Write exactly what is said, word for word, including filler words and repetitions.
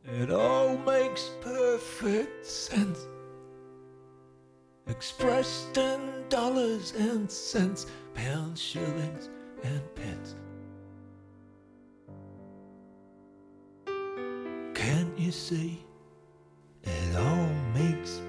It all makes perfect sense, expressed in dollars and cents, pounds, shillings, and pence. Can't you see? It all makes